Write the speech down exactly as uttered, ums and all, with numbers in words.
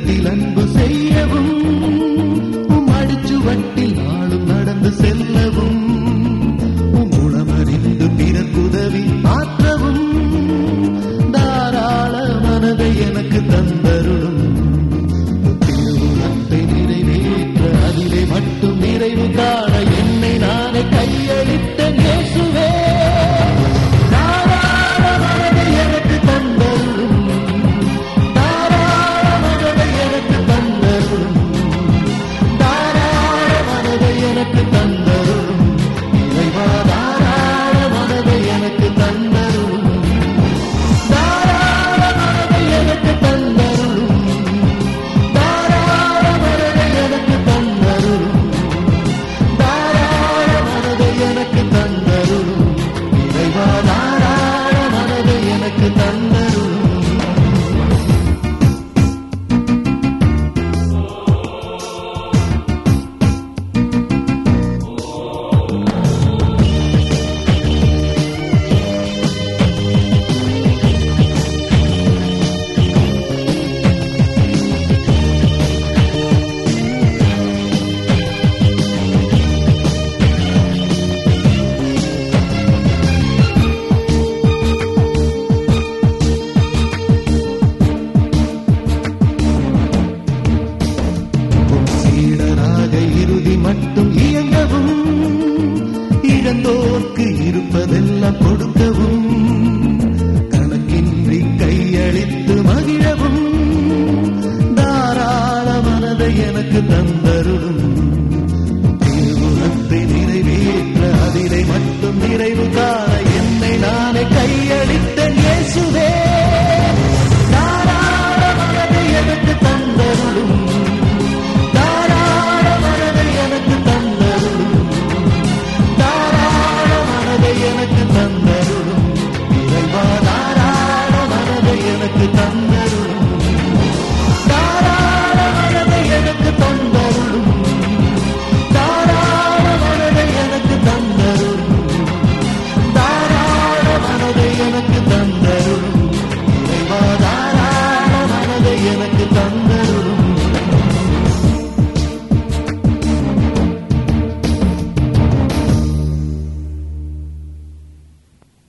உம்மிடத்தில் அன்பு செய்யவும் உம் அடிச்சுவட்டில் நாளும் நடந்து செல்லவும் உம் உளமறிந்து பிறர்க்கு உதவி ஆற்றவும் தாராள மனதை எனக்கு தந்தருளும். திருவுளத்தை நிறைவேற்ற அதிலே மட்டும் நிறைவு காண என்னை நானே கையளித்த இயேசுவே மட்டும் இயங்கவும் இழந்தோர்க்கு இருப்பதெல்லாம் கொடுக்கவும் கணக்கின்றி கையளித்து மகிழவும் தாராள மனதை எனக்கு தந்தருளும். திருவுளத்தை நிறைவேற்ற அதிரை மட்டும் நிறைவு காண என்னை நானே கையளித்த இயேசுவே தாராள மனதை எனக்கு தந்தருளும். எனக்கு தந்தருளும் இறைவா தாராள மனதை எனக்கு தந்த